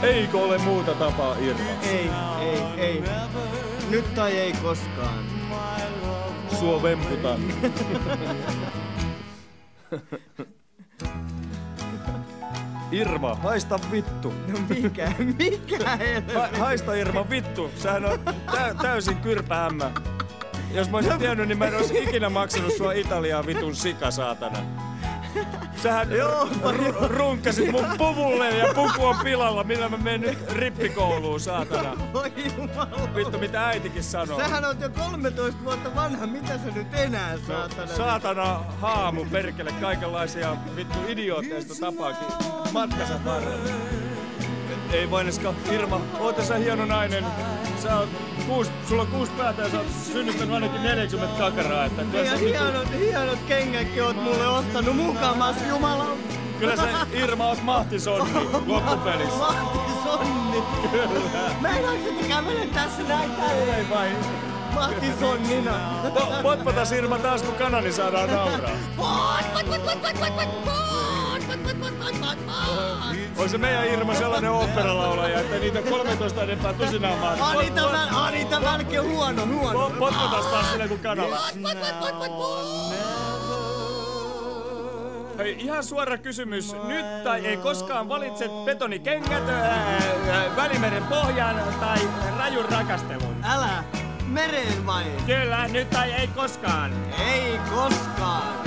Eikö ole muuta tapaa, Irma? Ei. Nyt tai ei koskaan. Sua vemputan. Irma, haista vittu. No mikä helvetti? Haista Irma vittu. Sähän on täysin kyrpäämmä. Jos mä olisin tiennyt, niin mä en olisi ikinä maksanut sua Italiaa vitun sika, saatana. Sähän runkkasit mun puvulle ja puku on pilalla, millä mä menen nyt rippikouluun, saatana. Voi jumala. Vittu, mitä äitikin sanoo. Sähän oot jo 13 vuotta vanha, mitä sä nyt enää, saatana? Saatana haamu, perkele, kaikenlaisia vittu idiootteista tapaakin matkansa varrella. Ei Vaineska, Irma, oota sä hieno nainen. Sulla on 6 päätä ja sä oot synnyttänyt ainakin 40 kakaraa. Että ja hienot kengätkin oot mulle ostanut mukamas, jumala. Kyllä sä Irma oot mahtisonni loppupelissä. Mahtisonni? Kyllä. Meinaatko te kävele tässä näin tälleen vai? Mahtisonnina. Potpatas Irma taas kun kanani saadaan nauraa. On se meidän Irma sellainen oopperalaulaja, että niitä 13 enempää tusinaa maata. Anita Välke huono. Potpatas taas sinne kuin kanala. Hei, ihan suora kysymys. Nyt tai ei koskaan valitset betonikengät, Välimeren pohjan tai rajun rakastelun? Älä! Mereen vai? Kyllä, nyt tai ei koskaan. Ei koskaan.